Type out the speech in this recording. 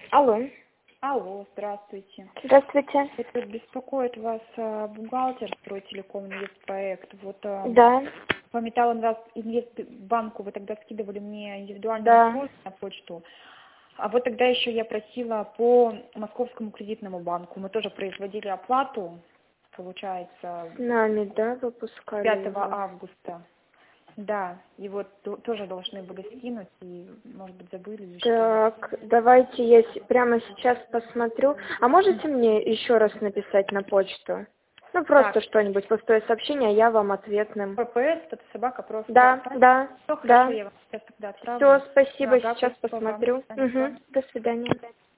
Алло. Алло, здравствуйте. Здравствуйте. Это беспокоит вас бухгалтер Стройтелеком Инвестпроект. Вот Да. по Металлинвестбанку вы тогда скидывали мне индивидуальную Да. просьбу на почту. А вот тогда еще я просила по Московскому кредитному банку. Мы тоже производили оплату, получается, С нами, да, 5 выпускали его? августа. Да, и вот тоже должны были скинуть, и, может быть, забыли или что. Так, давайте я прямо сейчас посмотрю. А можете мне еще раз написать на почту? Ну, просто Так, что-нибудь, пустое сообщение, а я вам ответным. ППС, это собака просто. Да, да, Все хорошо, да. я вам сейчас тогда Все, отправлю. спасибо, Ага, сейчас спасибо вам. посмотрю. До свидания. До свидания.